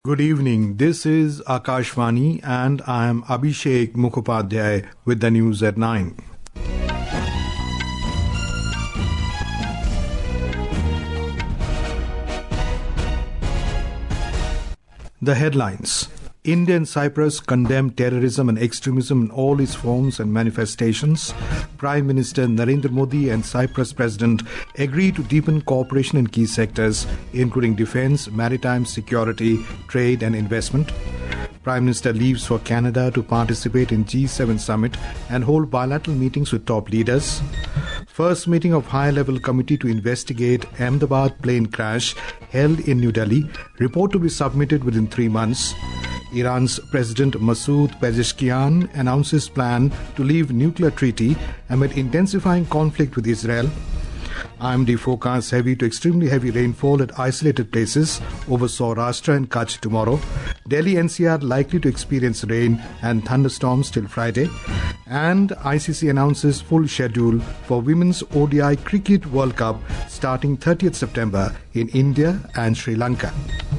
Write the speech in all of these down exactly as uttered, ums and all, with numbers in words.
Good evening. This is Akashvani and I am Abhishek Mukhopadhyay with the news at nine. The headlines. India and Cyprus condemn terrorism and extremism in all its forms and manifestations. Prime Minister Narendra Modi and Cyprus President agree to deepen cooperation in key sectors, including defense, maritime security, trade and investment. Prime Minister leaves for Canada to participate in G seven summit and hold bilateral meetings with top leaders. First meeting of high-level committee to investigate Ahmedabad plane crash held in New Delhi. Report to be submitted within three months. Iran's President Masoud Pezeshkian announces plan to leave nuclear treaty amid intensifying conflict with Israel. I M D forecasts heavy to extremely heavy rainfall at isolated places over Saurashtra and Kutch tomorrow. Delhi N C R likely to experience rain and thunderstorms till Friday. And I C C announces full schedule for Women's O D I Cricket World Cup starting thirtieth September in India and Sri Lanka.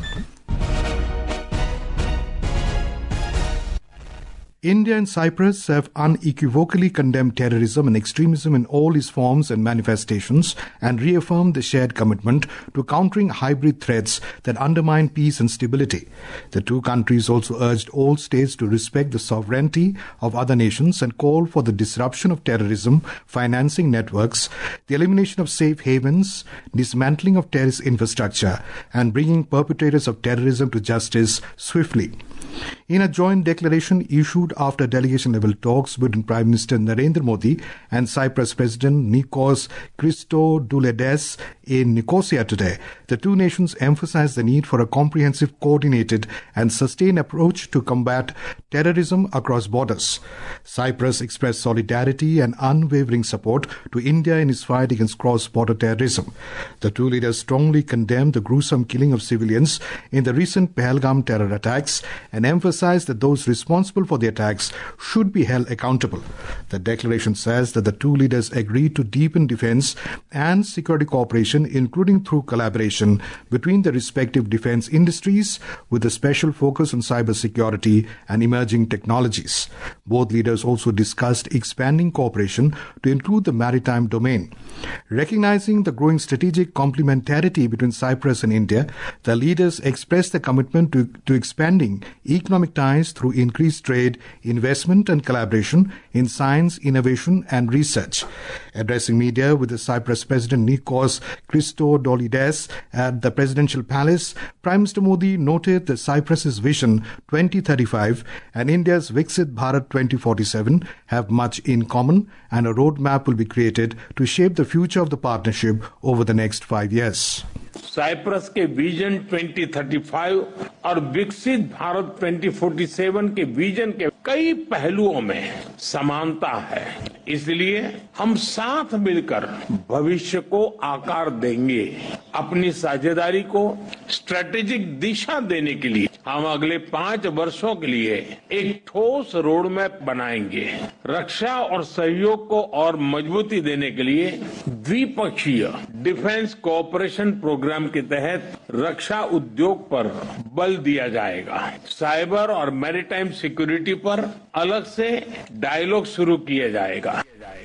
India and Cyprus have unequivocally condemned terrorism and extremism in all its forms and manifestations and reaffirmed the shared commitment to countering hybrid threats that undermine peace and stability. The two countries also urged all states to respect the sovereignty of other nations and call for the disruption of terrorism financing networks, the elimination of safe havens, dismantling of terrorist infrastructure, and bringing perpetrators of terrorism to justice swiftly. In a joint declaration issued after delegation-level talks between Prime Minister Narendra Modi and Cyprus President Nikos Christodoulides in Nicosia today, the two nations emphasized the need for a comprehensive, coordinated and sustained approach to combat terrorism across borders. Cyprus expressed solidarity and unwavering support to India in its fight against cross-border terrorism. The two leaders strongly condemned the gruesome killing of civilians in the recent Pahalgam terror attacks and emphasized that those responsible for the attacks should be held accountable. The declaration says that the two leaders agreed to deepen defense and security cooperation, including through collaboration between the respective defense industries with a special focus on cybersecurity and emerging technologies. Both leaders also discussed expanding cooperation to include the maritime domain. Recognizing the growing strategic complementarity between Cyprus and India, the leaders expressed their commitment to, to expanding economic ties through increased trade, investment and collaboration in science, innovation and research. Addressing media with the Cyprus President Nikos Christodoulides at the Presidential Palace, Prime Minister Modi noted that Cyprus's Vision twenty thirty-five and India's Viksit Bharat twenty forty-seven have much in common and a roadmap will be created to shape the future of the partnership over the next five years. Cyprus के vision twenty thirty five और विकसित Bharat twenty forty seven के vision के कई पहलुओं में समानता है, इसलिए हम साथ मिलकर भविष्य को आकार देंगे। अपनी साझेदारी को स्ट्रेटेजिक दिशा देने के लिए हम अगले पांच वर्षों के लिए एक ठोस रोड मैप बनाएंगे। रक्षा और सहयोग को और मजबूती देने के लिए द्विपक्षीय डिफेंस कोऑपरेशन प्रोग्राम के तहत रक्षा उद्योग पर बल दिया जाएगा। साइबर और मैरीटाइम सिक्योरिटी पर अलग से डायलॉग शुरू किया जाएगा।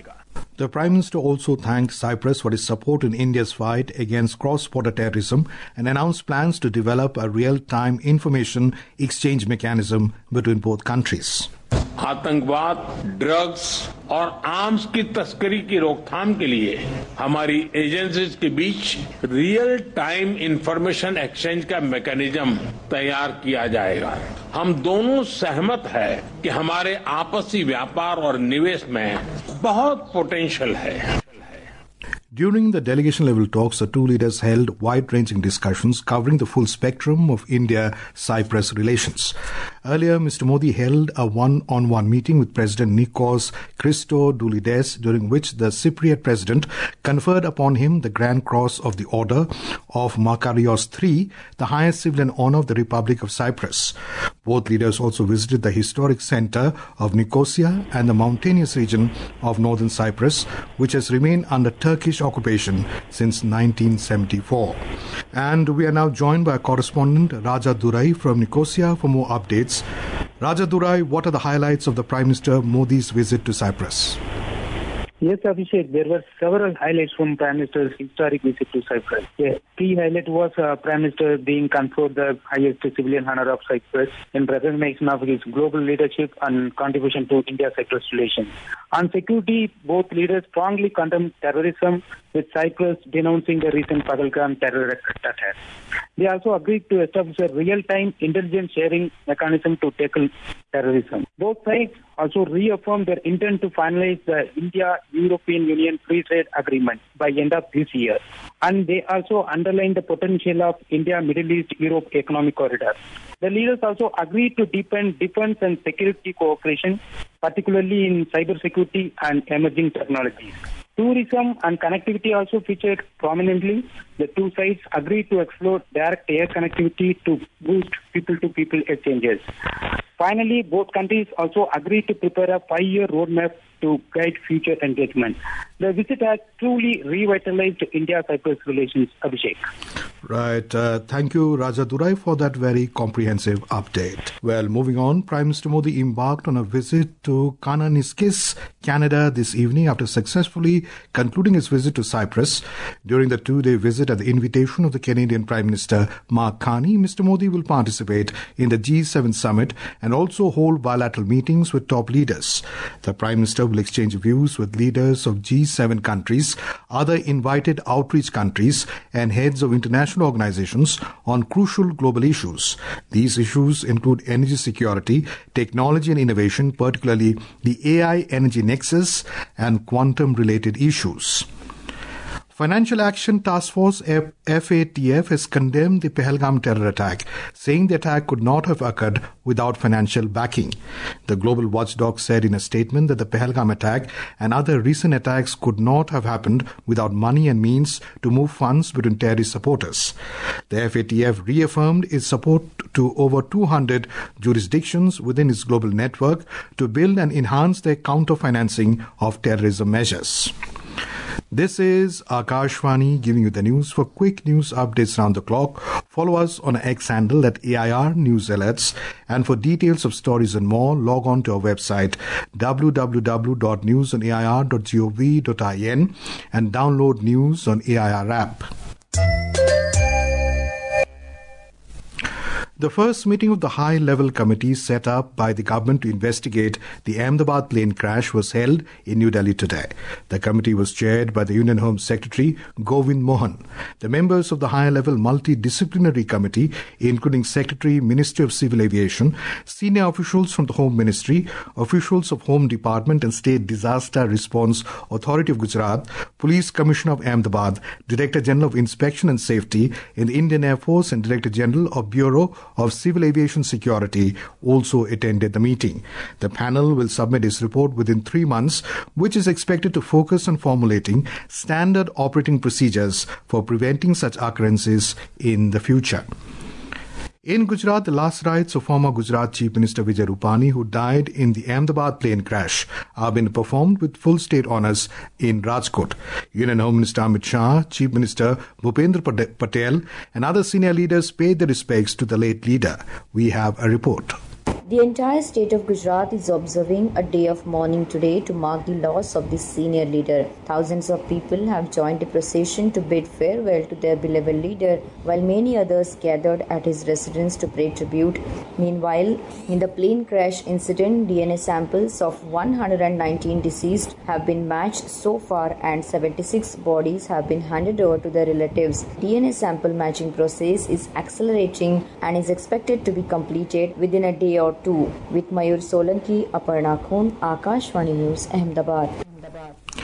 The Prime Minister also thanked Cyprus for its support in India's fight against cross-border terrorism and announced plans to develop a real-time information exchange mechanism between both countries. आतंकवाद, drugs और arms की तस्करी की रोकथाम के लिए हमारी एजेंसीज के बीच रियल टाइम इंफॉर्मेशन एक्सचेंज का मैकेनिज्म तैयार किया जाएगा। हम दोनों सहमत हैं कि हमारे आपसी व्यापार और निवेश में बहुत पोटेंशियल है। During the delegation-level talks, the two leaders held wide-ranging discussions covering the full spectrum of India-Cyprus relations. Earlier, Mister Modi held a one-on-one meeting with President Nikos Christodoulides, during which the Cypriot president conferred upon him the Grand Cross of the Order of Makarios the third, the highest civilian honor of the Republic of Cyprus. Both leaders also visited the historic center of Nicosia and the mountainous region of northern Cyprus, which has remained under Turkish occupation since nineteen seventy-four. And we are now joined by our correspondent Raja Durai from Nicosia for more updates. Raja Durai, what are the highlights of the Prime Minister Modi's visit to Cyprus? Yes, Abhishek, there were several highlights from Prime Minister's historic visit to Cyprus. The key highlight was uh, Prime Minister being conferred the highest civilian honor of Cyprus in recognition of his global leadership and contribution to India-Cyprus relations. On security, both leaders strongly condemned terrorism, with Cyprus denouncing the recent Pahalgam terror attack. They also agreed to establish a real-time intelligence sharing mechanism to tackle terrorism. Both sides also reaffirmed their intent to finalize the India-European Union Free Trade Agreement by end of this year. And they also underlined the potential of India-Middle East-Europe Economic Corridor. The leaders also agreed to deepen defense and security cooperation, particularly in cybersecurity and emerging technologies. Tourism and connectivity also featured prominently. The two sides agreed to explore direct air connectivity to boost people-to-people exchanges. Finally, both countries also agreed to prepare a five-year roadmap to guide future engagement. The visit has truly revitalized India-Cyprus relations, Abhishek. Right. Uh, thank you, Raja Durai, for that very comprehensive update. Well, moving on, Prime Minister Modi embarked on a visit to Kananaskis, Canada this evening after successfully concluding his visit to Cyprus. During the two-day visit at the invitation of the Canadian Prime Minister Mark Carney, Mister Modi will participate in the G seven summit and also hold bilateral meetings with top leaders. The Prime Minister will exchange views with leaders of G seven countries, other invited outreach countries, and heads of international organizations on crucial global issues. These issues include energy security, technology and innovation, particularly the A I energy nexus, and quantum-related issues. Financial Action Task Force F A T F has condemned the Pahalgam terror attack, saying the attack could not have occurred without financial backing. The global watchdog said in a statement that the Pahalgam attack and other recent attacks could not have happened without money and means to move funds between terrorist supporters. The F A T F reaffirmed its support to over two hundred jurisdictions within its global network to build and enhance their counter-financing of terrorism measures. This is Akashvani giving you the news. For quick news updates around the clock, follow us on our X handle at A I R News Alerts. And for details of stories and more, log on to our website w w w dot news on a i r dot gov dot i n and download News on A I R app. The first meeting of the high-level committee set up by the government to investigate the Ahmedabad plane crash was held in New Delhi today. The committee was chaired by the Union Home Secretary Govind Mohan. The members of the high-level multidisciplinary committee, including Secretary, Ministry of Civil Aviation, senior officials from the Home Ministry, officials of Home Department and State Disaster Response Authority of Gujarat, Police Commissioner of Ahmedabad, Director General of Inspection and Safety in the Indian Air Force and Director General of Bureau of Civil Aviation Security also attended the meeting. The panel will submit its report within three months, which is expected to focus on formulating standard operating procedures for preventing such occurrences in the future. In Gujarat, the last rites of former Gujarat Chief Minister Vijay Rupani, who died in the Ahmedabad plane crash, are being performed with full state honours in Rajkot. Union Home Minister Amit Shah, Chief Minister Bhupendra Patel and other senior leaders paid their respects to the late leader. We have a report. The entire state of Gujarat is observing a day of mourning today to mark the loss of this senior leader. Thousands of people have joined the procession to bid farewell to their beloved leader, while many others gathered at his residence to pay tribute. Meanwhile, in the plane crash incident, D N A samples of one hundred nineteen deceased have been matched so far and seventy-six bodies have been handed over to their relatives. D N A sample matching process is accelerating and is expected to be completed within a day or two. With Mayur Solanki, Aparna Khun, Akashvani News, Ahmedabad.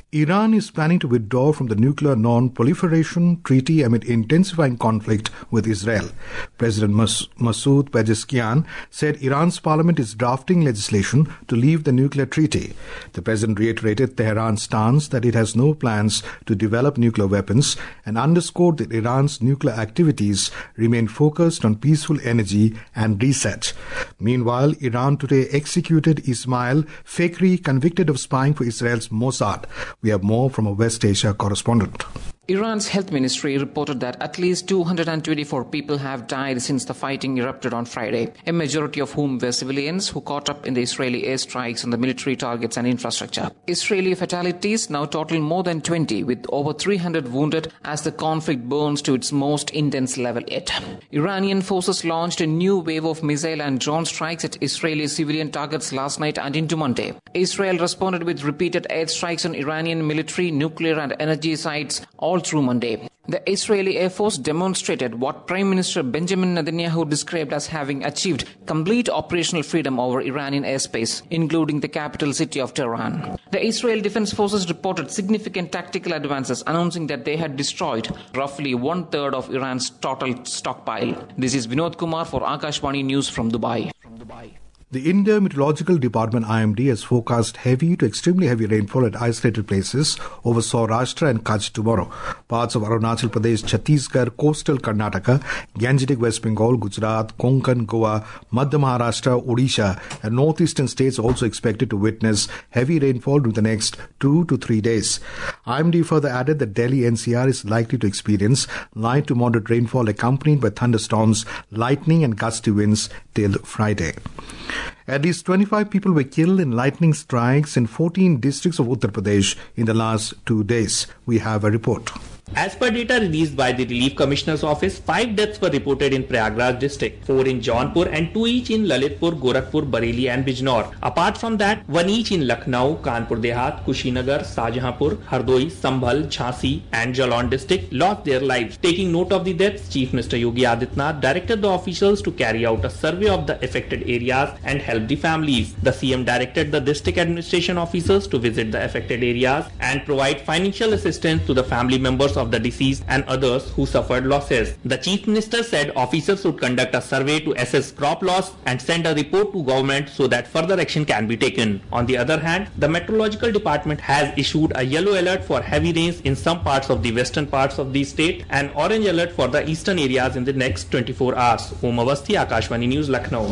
Iran is planning to withdraw from the Nuclear Non-Proliferation Treaty amid intensifying conflict with Israel. President Mas- Masoud Pezeshkian said Iran's parliament is drafting legislation to leave the nuclear treaty. The president reiterated Tehran's stance that it has no plans to develop nuclear weapons and underscored that Iran's nuclear activities remain focused on peaceful energy and research. Meanwhile, Iran today executed Ismail Fakhri, convicted of spying for Israel's Mossad. We have more from a West Asia correspondent. Iran's health ministry reported that at least two hundred twenty-four people have died since the fighting erupted on Friday, a majority of whom were civilians who caught up in the Israeli airstrikes on the military targets and infrastructure. Israeli fatalities now total more than twenty, with over three hundred wounded as the conflict burns to its most intense level yet. Iranian forces launched a new wave of missile and drone strikes at Israeli civilian targets last night and into Monday. Israel responded with repeated airstrikes on Iranian military, nuclear and energy sites all through Monday. The Israeli Air Force demonstrated what Prime Minister Benjamin Netanyahu described as having achieved complete operational freedom over Iranian airspace, including the capital city of Tehran. The Israel Defense Forces reported significant tactical advances, announcing that they had destroyed roughly one-third of Iran's total stockpile. This is Vinod Kumar for Akashvani News from Dubai. From Dubai. The India Meteorological Department I M D has forecast heavy to extremely heavy rainfall at isolated places over Saurashtra and Kutch tomorrow. Parts of Arunachal Pradesh, Chhattisgarh, coastal Karnataka, Gangetic West Bengal, Gujarat, Konkan, Goa, Madhya Maharashtra, Odisha and northeastern states are also expected to witness heavy rainfall during the next two to three days. I M D further added that Delhi N C R is likely to experience light to moderate rainfall accompanied by thunderstorms, lightning and gusty winds till Friday. At least twenty-five people were killed in lightning strikes in fourteen districts of Uttar Pradesh in the last two days. We have a report. As per data released by the Relief Commissioner's Office, five deaths were reported in Prayagraj district, four in Jaunpur and two each in Lalitpur, Gorakhpur, Bareilly and Bijnor. Apart from that, one each in Lucknow, Kanpur Dehat, Kushinagar, Shahjahanpur, Hardoi, Sambhal, Jhansi and Jalan district lost their lives. Taking note of the deaths, Chief Minister Yogi Adityanath directed the officials to carry out a survey of the affected areas and help the families. The C M directed the district administration officers to visit the affected areas and provide financial assistance to the family members of the deceased and others who suffered losses. The Chief Minister said officers would conduct a survey to assess crop loss and send a report to government so that further action can be taken. On the other hand, the Meteorological Department has issued a yellow alert for heavy rains in some parts of the western parts of the state and orange alert for the eastern areas in the next twenty-four hours. Om Awasthi, Akashvani News, Lucknow.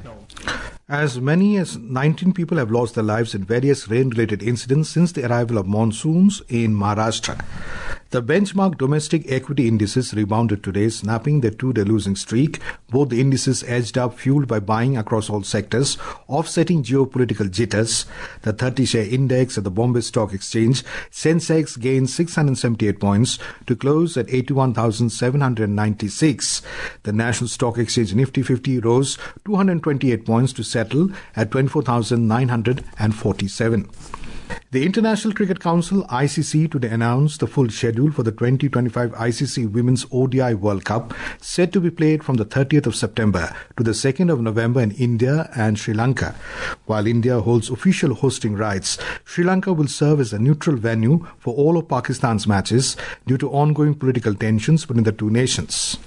As many as nineteen people have lost their lives in various rain-related incidents since the arrival of monsoons in Maharashtra. The benchmark domestic equity indices rebounded today, snapping their two-day losing streak. Both the indices edged up, fueled by buying across all sectors, offsetting geopolitical jitters. The thirty-share index at the Bombay Stock Exchange, Sensex, gained six hundred seventy-eight points to close at eighty-one thousand seven hundred ninety-six. The National Stock Exchange Nifty fifty rose two hundred twenty-eight points to settle at twenty-four thousand nine hundred forty-seven. The International Cricket Council I C C today announced the full schedule for the twenty twenty-five I C C Women's O D I World Cup, set to be played from the thirtieth of September to the second of November in India and Sri Lanka. While India holds official hosting rights, Sri Lanka will serve as a neutral venue for all of Pakistan's matches due to ongoing political tensions between the two nations.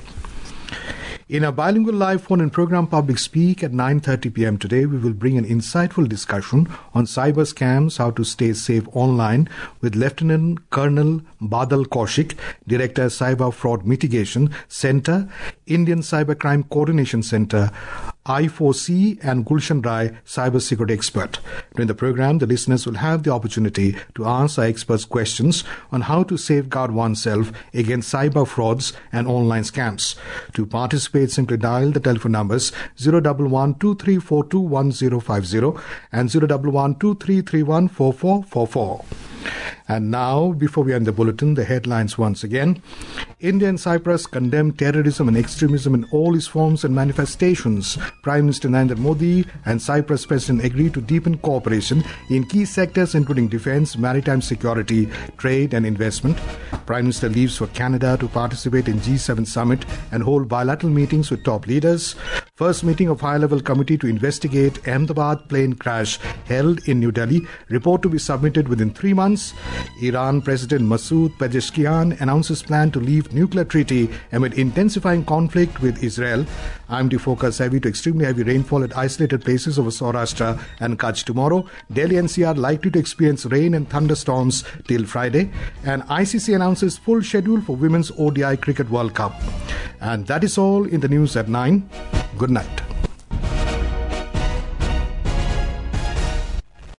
In a bilingual live phone-in program Public Speak at nine thirty p.m. today, we will bring an insightful discussion on cyber scams, how to stay safe online, with Lieutenant Colonel Badal Kaushik, Director Cyber Fraud Mitigation Center, Indian Cybercrime Coordination Center, I four C, and Gulshan Rai, cybersecurity expert. During the program, the listeners will have the opportunity to ask our experts questions on how to safeguard oneself against cyber frauds and online scams. To participate, simply dial the telephone numbers zero one one two three four two one zero five zero and zero one one two three three one four four four four. And now, before we end the bulletin, the headlines once again. India and Cyprus condemn terrorism and extremism in all its forms and manifestations. Prime Minister Narendra Modi and Cyprus President agree to deepen cooperation in key sectors including defense, maritime security, trade and investment. Prime Minister leaves for Canada to participate in G seven summit and hold bilateral meetings with top leaders. First meeting of high-level committee to investigate Ahmedabad plane crash held in New Delhi. Report to be submitted within three months. Iran President Masoud Pezeshkian announces plan to leave nuclear treaty amid intensifying conflict with Israel. I M D forecast heavy to extremely heavy rainfall at isolated places over Saurashtra and Kutch tomorrow. Delhi N C R likely to experience rain and thunderstorms till Friday. And I C C announces full schedule for Women's O D I Cricket World Cup. And that is all in the news at nine. Good night.